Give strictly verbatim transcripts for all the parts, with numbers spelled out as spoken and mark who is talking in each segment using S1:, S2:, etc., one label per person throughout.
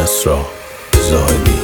S1: کسری زاهدی.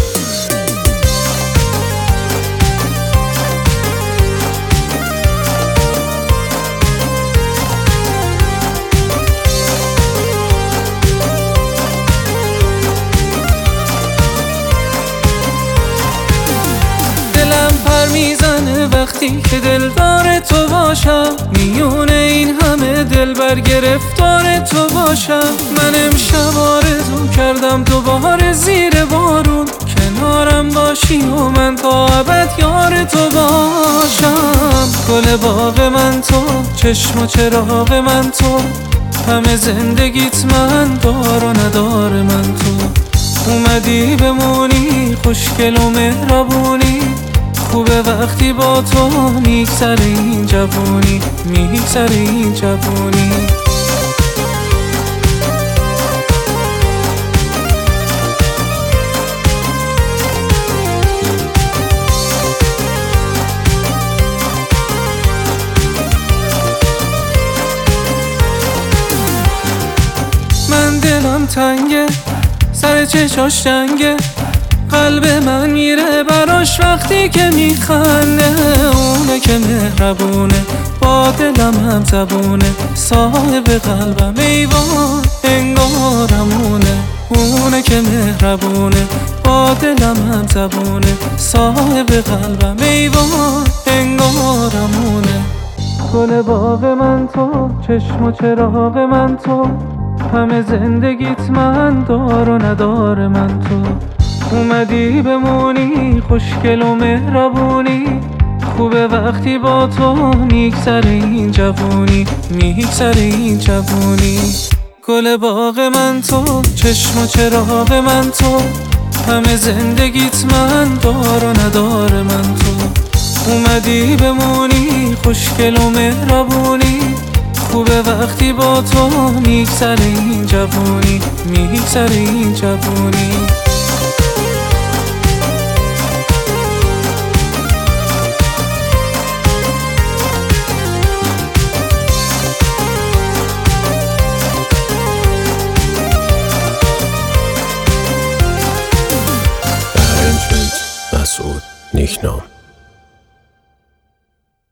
S2: دلم پر میزنه وقتی که دلدار تو باشم، میونه این همه دل بر گرفتار تو باشم. من امشب آرزو کردم دوباره زیر بارون کنارم باشی و من تا ابد یار تو باشم. گل باغ من تو، چشم و چراغ من تو، همه زندگیت من، دار و ندار من تو. اومدی بمونی خوشگل و مهربونی، خوبه وقتی با تو میگذره این جوونی، میگذره این جوونی. من دلم تنگه، سر چشاش جنگه، قلب من میره براش وقتی که میخنده. اونه که مهربونه، با دلم هم زبونه، صاحب قلبم ایوان انگارمونه. اونه که مهربونه، با دلم هم زبونه، صاحب قلبم ایوان انگارمونه. گل باغ من تو، چشم و چراغ من تو، همه زندگیت من، دار و ندار من تو. اومدی بمونی خوشگل و مهربونی، خوبه وقتی با تو میگذره این جوونی، میگذره این جوونی. گل باغ من تو، چشم و چراغ من تو، همه زندگیت من، دار و ندار من تو. اومدی بمونی خوشگل و مهربونی، خوبه وقتی با تو میگذره این جوونی، میگذره این جوونی.
S1: مسعود نیکنام.